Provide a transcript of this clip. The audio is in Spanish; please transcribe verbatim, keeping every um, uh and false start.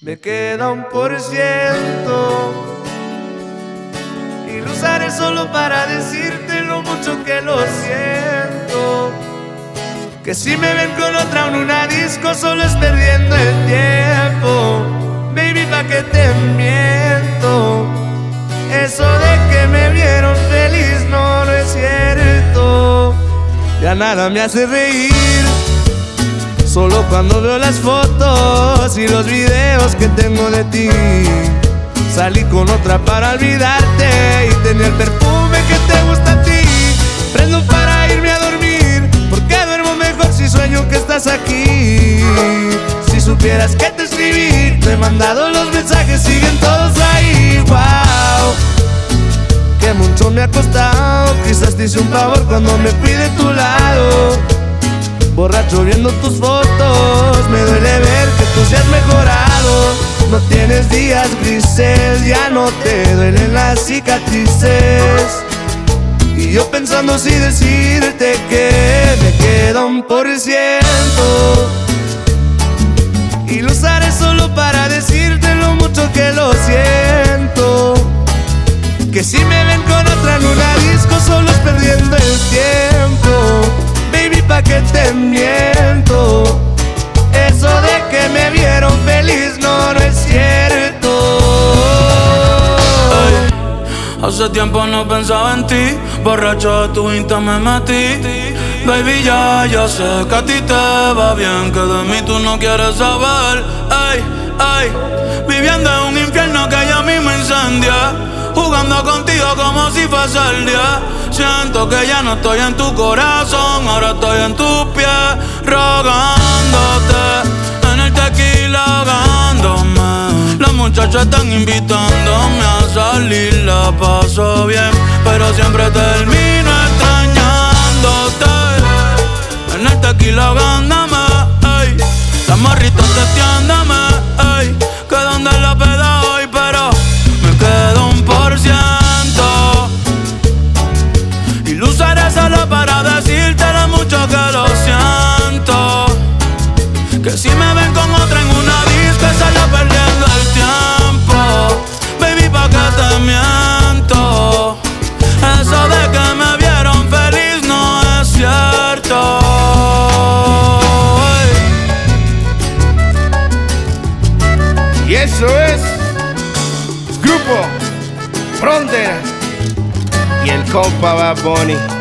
Me queda un por ciento y lo usaré solo para decirte lo mucho que lo siento. Que si me ven con otra en una disco solo es perdiendo el tiempo. Baby, pa' que te miento. Eso de que me vieron feliz no, no es cierto. Ya nada me hace reír, solo cuando veo las fotos y los videos que tengo de ti. Salí con otra para olvidarte y tenía el perfume que te gusta a ti. Prendo para irme a dormir, porque duermo mejor si sueño que estás aquí. Si supieras que te escribí, te he mandado los mensajes, siguen todos ahí. Wow, que mucho me ha costado. Quizás te hice un favor cuando me fui de tu lado. Borracho viendo tus fotos, me duele ver que tú seas mejorado. No tienes días grises, ya no te duelen las cicatrices. Y yo pensando si decirte que me queda un por ciento y lo usaré solo para decirte lo mucho que lo siento. Que si me ven con otra en una disco solo es perdiendo el tiempo. Baby, pa' que te miento. Eso de que me vieron feliz no, no es cierto. Ay, hace tiempo no pensaba en ti, borracho de tu Insta me metí. Baby, ya, ya sé que a ti te va bien, que de mí tú no quieres saber. Ay, ay, viviendo en un infierno que ya mismo incendia, jugando contigo como si fuese el día. Siento que ya no estoy en tu corazón, ahora estoy en tus pies, rogándote, en el tequila ahogándome. Las muchachas están invitándome a salir, la paso bien, pero siempre termino extrañándote. En el tequila ahogándome, ey. Las morritas testeándome, ey. Que donde la peda hoy, pero me quedo un por ciento y lo usaré solo para decirte lo mucho que lo siento. Que si me ven con otra en una disco es solo perdiendo el tiempo. Baby, pa' que te miento. Eso de que me vieron feliz no es cierto. Y eso es Grupo Frontera y el compa Bad Bunny.